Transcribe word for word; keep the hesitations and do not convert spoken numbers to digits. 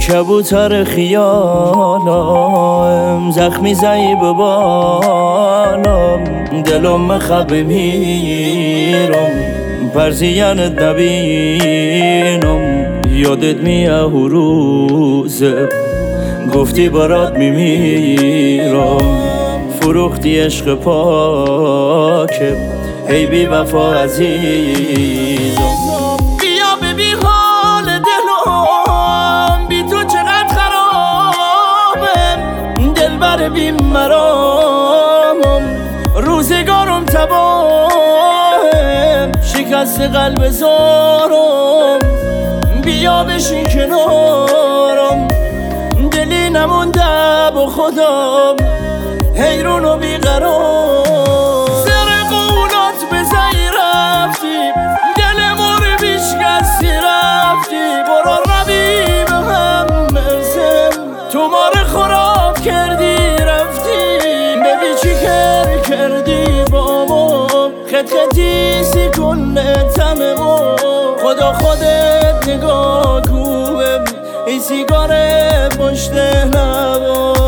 کبوتر خیالم زخمی زایی به بالم دلم مخب میرم پرزیانت نبینم یادت میه روزه گفتی برات میمیرم فروختی عشق پاکم ای بی وفا عزیزم بیا ببین حال دلم بی تو چقدر خرابم دلبر بی مرامم روزگارم تباهم شکست قلب زارم بیا بشین کنارم دلی نمونده با خودم حیرون و بیقرار سر قولات بزنی رفتی دل مور بیشکستی رفتی برو روی به هم برسم تو مار خراب کردی رفتی ببین چی کر کردی با ما خط خطی سکنه تم ما خدا خودت نگاه کوبم ای سیگاره پشت لبا